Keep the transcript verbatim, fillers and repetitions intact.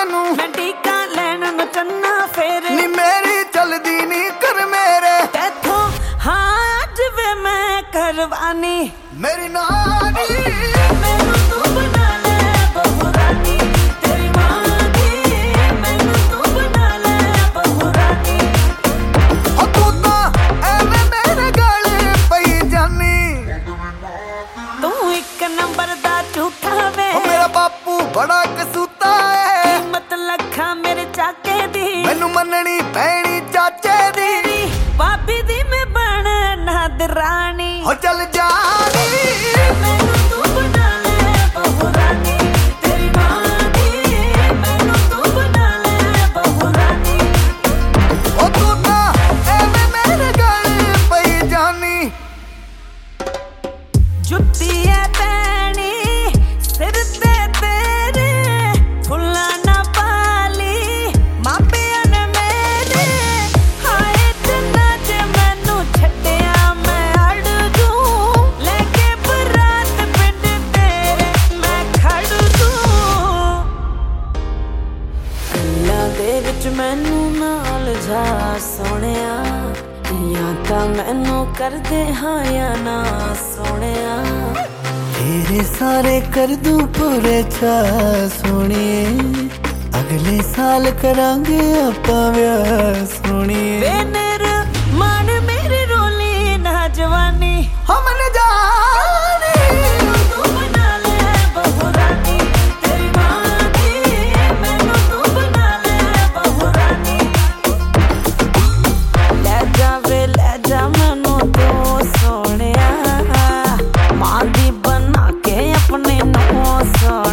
मैनू मैं टीका लैन नूं चन्ना फेरे नी मेरी चलदी नी कर मेरे तैथों हाँ अज वे मैं करवानी मेरी नानी मैनू तू बना ले बहू रानी तेरी मां दी मैनू तू बना ले बहू रानी ओ तू तां एवें मेरे गले पई जानी तू एक नंबर दा झूठा वे ओ मेरा बापू बड़ा कसूता है कीमत लखा मेरे चाके दी मैनू मननी पैनी चाचे दी भाभी दी मैं बनना दरानी हो चल जानी मैनू तू बना ले बहू रानी तेरी मां दी मैनू तू बना ले बहू रानी ओ तू तां एवें मेरे गले पई जानी जुत्ती है पैनी सिर ते तेरे फुल्ला ना पाली मापिया ने मेरे हाय चन्ना जे मैनू छड्डिया मैं अड़ जूं लेके बरात पिंड तेरे मैं खड़ जूं गल्लां दे विच मैनू नाल जा सोहणिया या तां मैनू करदे हां या ना सोहणिया तेरे सारे कर दूं पूरे चा सोनिए अगले साल करांगे आपां व्याह सोनिए वे मेरे मान मेरी रोली ना जवानी हम न जाने तू बना ले बहू रानी तेरी मां दी मैनू तू बना ले बहू रानी ले जा वे ले जा मैनू तू सोहणिया मां दी बना के अपने नूं सोहणिया